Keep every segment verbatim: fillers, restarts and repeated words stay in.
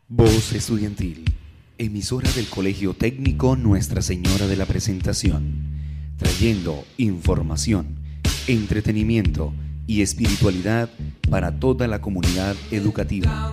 Voz Estudiantil, emisora del Colegio Técnico Nuestra Señora de la Presentación, trayendo información, entretenimiento y espiritualidad para toda la comunidad educativa.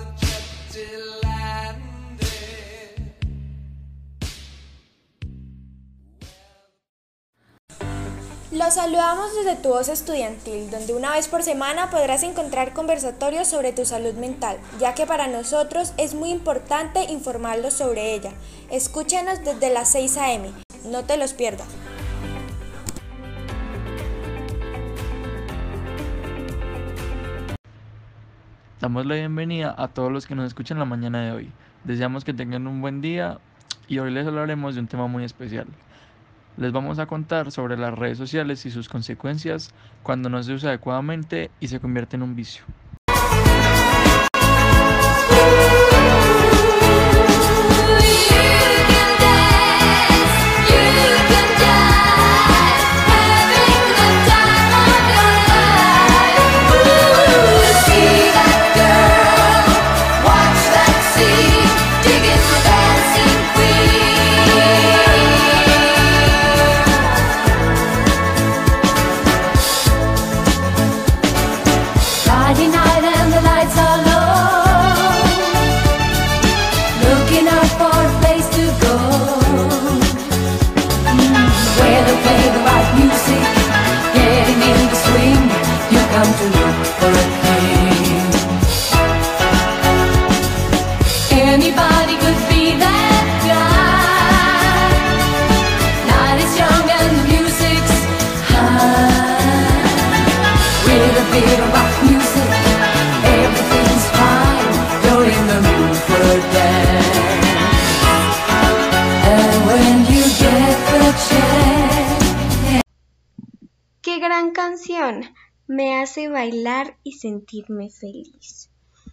Los saludamos desde tu Voz Estudiantil, donde una vez por semana podrás encontrar conversatorios sobre tu salud mental, ya que para nosotros es muy importante informarlos sobre ella. Escúchanos desde las seis a eme, no te los pierdas. Damos la bienvenida a todos los que nos escuchan la mañana de hoy. Deseamos que tengan un buen día y hoy les hablaremos de un tema muy especial. Les vamos a contar sobre las redes sociales y sus consecuencias cuando no se usa adecuadamente y se convierte en un vicio. Qué gran canción, me hace bailar y sentirme feliz.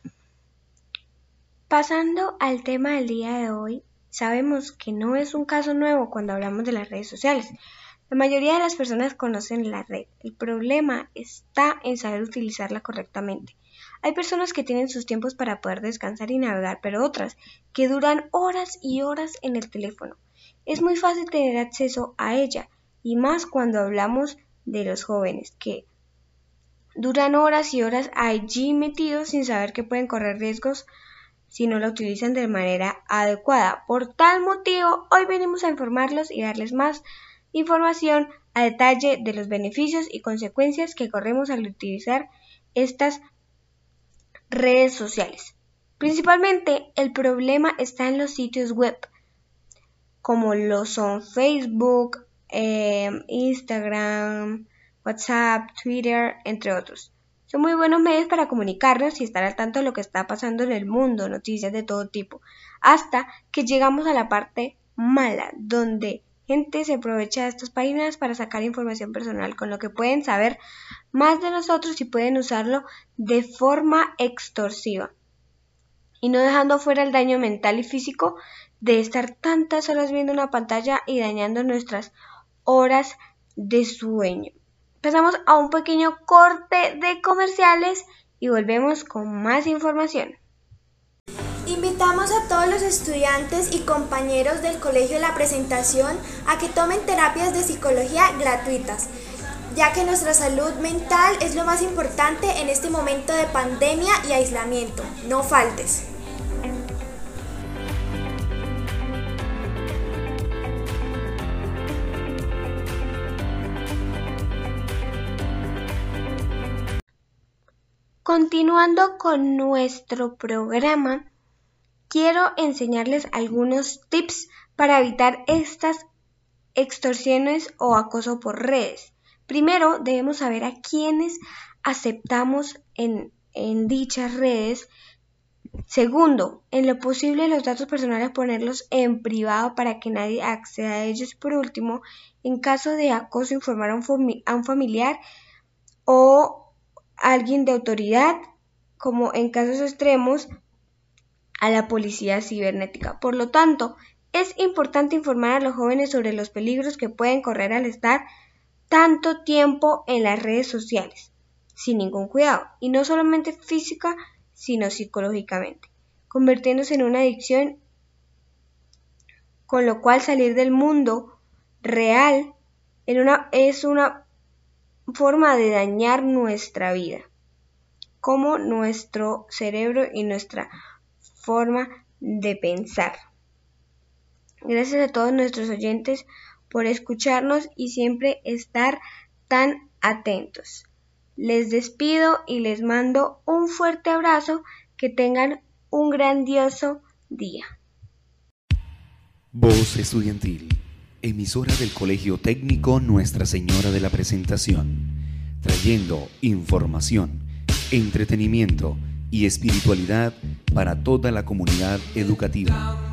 Pasando al tema del día de hoy, sabemos que no es un caso nuevo cuando hablamos de las redes sociales. La mayoría de las personas conocen la red. El problema está en saber utilizarla correctamente. Hay personas que tienen sus tiempos para poder descansar y navegar, pero otras que duran horas y horas en el teléfono. Es muy fácil tener acceso a ella, y más cuando hablamos de los jóvenes, que duran horas y horas allí metidos sin saber que pueden correr riesgos si no la utilizan de manera adecuada. Por tal motivo, hoy venimos a informarlos y darles más información a detalle de los beneficios y consecuencias que corremos al utilizar estas redes sociales. Principalmente, el problema está en los sitios web, como lo son Facebook, eh, Instagram, WhatsApp, Twitter, entre otros. Son muy buenos medios para comunicarnos y estar al tanto de lo que está pasando en el mundo, noticias de todo tipo, hasta que llegamos a la parte mala, donde gente se aprovecha de estas páginas para sacar información personal, con lo que pueden saber más de nosotros y pueden usarlo de forma extorsiva, y no dejando fuera el daño mental y físico de estar tantas horas viendo una pantalla y dañando nuestras horas de sueño. Pasamos a un pequeño corte de comerciales y volvemos con más información. Invitamos a todos los estudiantes y compañeros del Colegio La Presentación a que tomen terapias de psicología gratuitas, ya que nuestra salud mental es lo más importante en este momento de pandemia y aislamiento. No faltes. Continuando con nuestro programa, quiero enseñarles algunos tips para evitar estas extorsiones o acoso por redes. Primero, debemos saber a quiénes aceptamos en, en dichas redes. Segundo, en lo posible los datos personales ponerlos en privado para que nadie acceda a ellos. Por último, en caso de acoso, informar a un, fami- a un familiar o alguien de autoridad, como en casos extremos, a la policía cibernética. Por lo tanto, es importante informar a los jóvenes sobre los peligros que pueden correr al estar tanto tiempo en las redes sociales, sin ningún cuidado, y no solamente física, sino psicológicamente. convirtiéndose en una adicción, con lo cual salir del mundo real en una, es una forma de dañar nuestra vida, como nuestro cerebro y nuestra forma de pensar. Gracias a todos nuestros oyentes por escucharnos y siempre estar tan atentos. Les despido y les mando un fuerte abrazo. Que tengan un grandioso día. Voz Estudiantil, emisora del Colegio Técnico Nuestra Señora de la Presentación, trayendo información, entretenimiento y espiritualidad para toda la comunidad educativa.